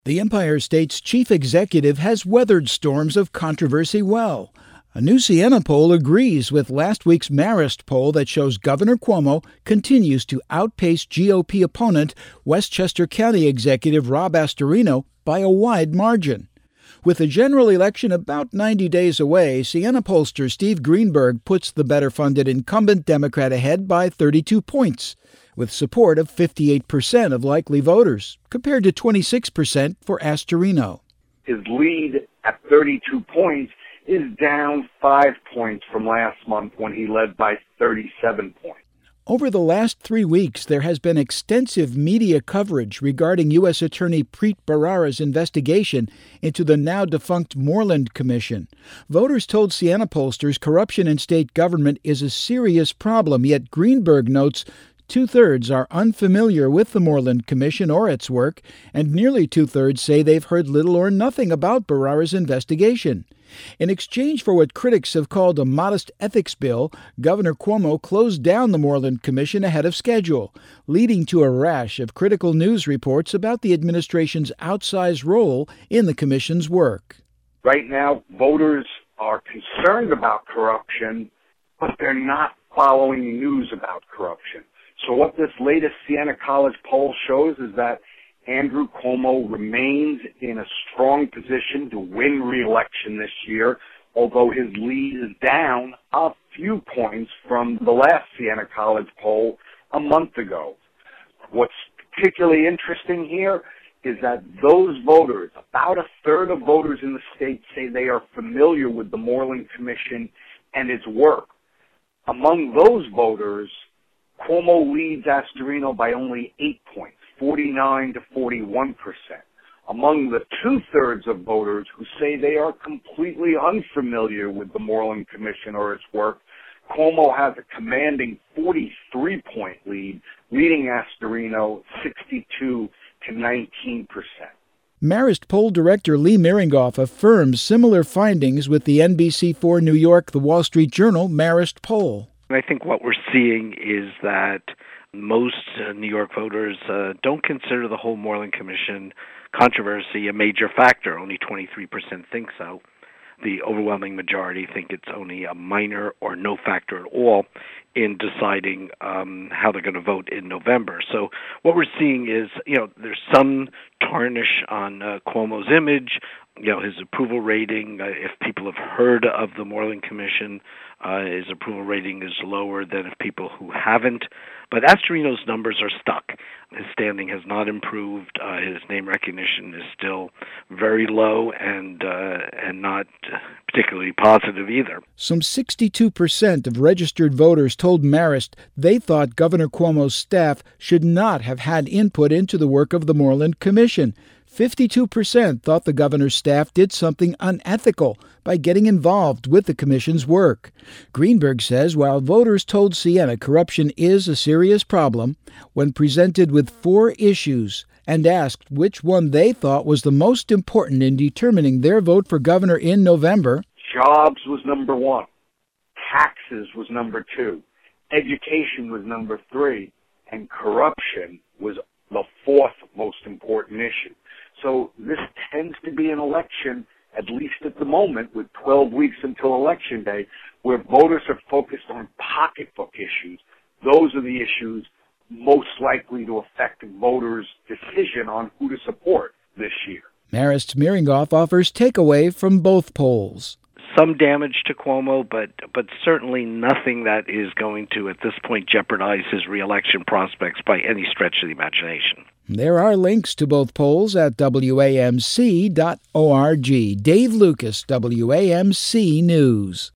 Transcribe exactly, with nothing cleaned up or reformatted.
The Empire State's chief executive has weathered storms of controversy well. A new Siena poll agrees with last week's Marist poll that shows Governor Cuomo continues to outpace G O P opponent Westchester County Executive Rob Astorino by a wide margin. With the general election about ninety days away, Siena pollster Steve Greenberg puts the better-funded incumbent Democrat ahead by thirty-two points, with support of fifty-eight percent of likely voters, compared to twenty-six percent for Astorino. His lead at thirty-two points is down five points from last month when he led by thirty-seven points. Over the last three weeks, there has been extensive media coverage regarding U S Attorney Preet Bharara's investigation into the now-defunct Moreland Commission. Voters told Siena pollsters corruption in state government is a serious problem, yet Greenberg notes two-thirds are unfamiliar with the Moreland Commission or its work, and nearly two-thirds say they've heard little or nothing about Bharara's investigation. In exchange for what critics have called a modest ethics bill, Governor Cuomo closed down the Moreland Commission ahead of schedule, leading to a rash of critical news reports about the administration's outsized role in the commission's work. Right now, voters are concerned about corruption, but they're not following news about corruption. So what this latest Siena College poll shows is that Andrew Cuomo remains in a strong position to win re-election this year, although his lead is down a few points from the last Siena College poll a month ago. What's particularly interesting here is that those voters, about a third of voters in the state, say they are familiar with the Moreland Commission and its work. Among those voters, Cuomo leads Astorino by only eight points, forty-nine to forty-one percent. Among the two-thirds of voters who say they are completely unfamiliar with the Moreland Commission or its work, Cuomo has a commanding forty-three point lead, leading Astorino sixty-two to nineteen percent. Marist poll director Lee Miringoff affirms similar findings with the N B C four New York The Wall Street Journal Marist poll. I think what we're seeing is that most uh, New York voters uh, don't consider the whole Moreland Commission controversy a major factor. Only twenty-three percent think so. The overwhelming majority think it's only a minor or no factor at all in deciding um, how they're going to vote in November. So what we're seeing is, you know, there's some tarnish on uh, Cuomo's image, you know, his approval rating. Uh, if people have heard of the Moreland Commission, uh, his approval rating is lower than if people who haven't. But Astorino's numbers are stuck. His standing has not improved. Uh, his name recognition is still very low and uh, and not particularly positive either. Some sixty-two percent of registered voters told Marist they thought Governor Cuomo's staff should not have had input into the work of the Moreland Commission. fifty-two percent thought the governor's staff did something unethical by getting involved with the commission's work. Greenberg says while voters told Siena corruption is a serious problem, when presented with four issues and asked which one they thought was the most important in determining their vote for governor in November, jobs was number one, taxes was number two, education was number three, and corruption was the fourth most important issue. So this tends to be an election, at least at the moment, with twelve weeks until Election Day, where voters are focused on pocketbook issues. Those are the issues most likely to affect voters' decision on who to support this year. Marist Miringoff offers takeaway from both polls. Some damage to Cuomo, but but certainly nothing that is going to, at this point, jeopardize his reelection prospects by any stretch of the imagination. There are links to both polls at W A M C dot org. Dave Lucas, W A M C News.